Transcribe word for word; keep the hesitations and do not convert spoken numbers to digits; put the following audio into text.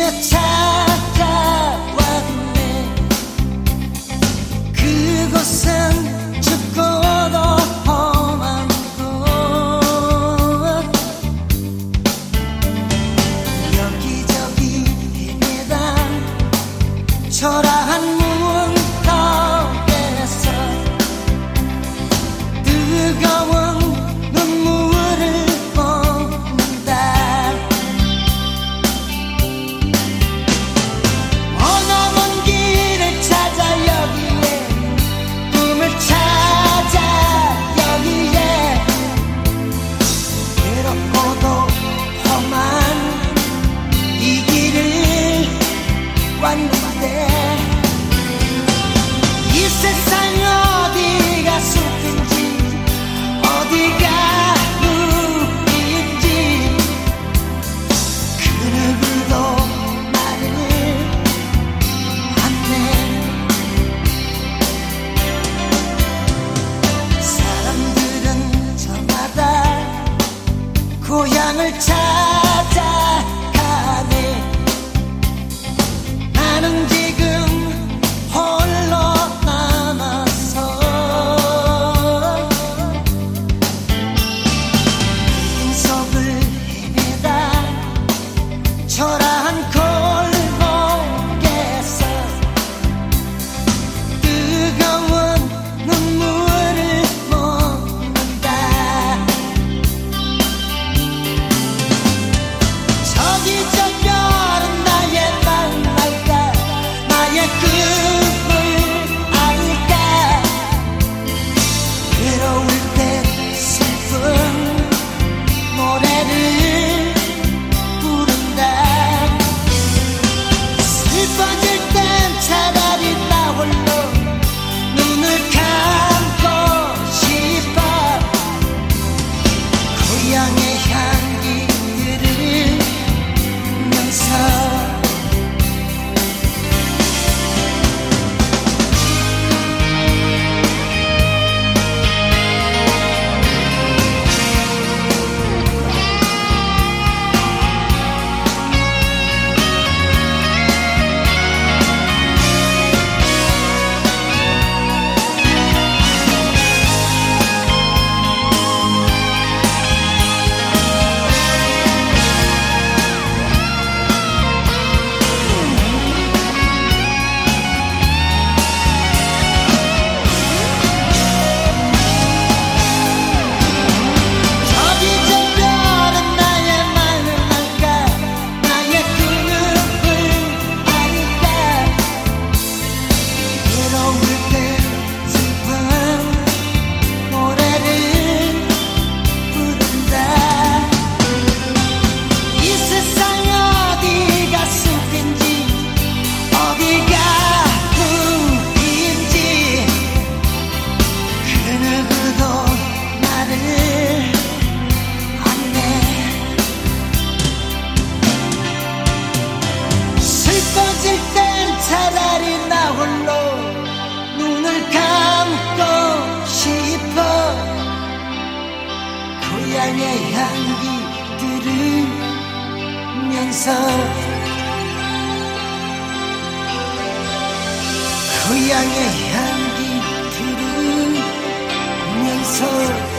찾아왔네. 그곳은 춥고도 험한 곳. 여기저기 헤매다 초라한 문턱에서 뜨거운 눈물을 쏟는다. 머나먼 길을 찾아 여기에, 꿈을 찾아 여기에, 외롭고도 험한 이 길을 왔는데, 이 세상 어디가 숲인지 어디가 숲인지 그 누구도 말을 안해. 사람들은 저마다 고향을 찾아가네. 나는 지금 홀로 남았어. 빈속을 헤매다 초라한 골목에서 뜨거운 눈물을 먹는다. 저기 저 별은 나의 마음을 알까, 나의 꿈을 알까. 외로울 때 슬픈 노래를 부른다. 슬퍼질 땐 차라리 나 홀로 눈을 감고 싶어. 고향의 향기를 면서 저기 저 별은 나의 마음을 알까, 나의 꿈을 알까. 외로울 때 슬픈 노래를 부른다. 이 세상 어디가 숲인지 어디가 숲인지 그 누구도 말을 안해. 슬퍼질 땐 차라리 나 홀로 눈을 감고 싶어. 고향의 향기 들으면서, 고향의 향기 들으면서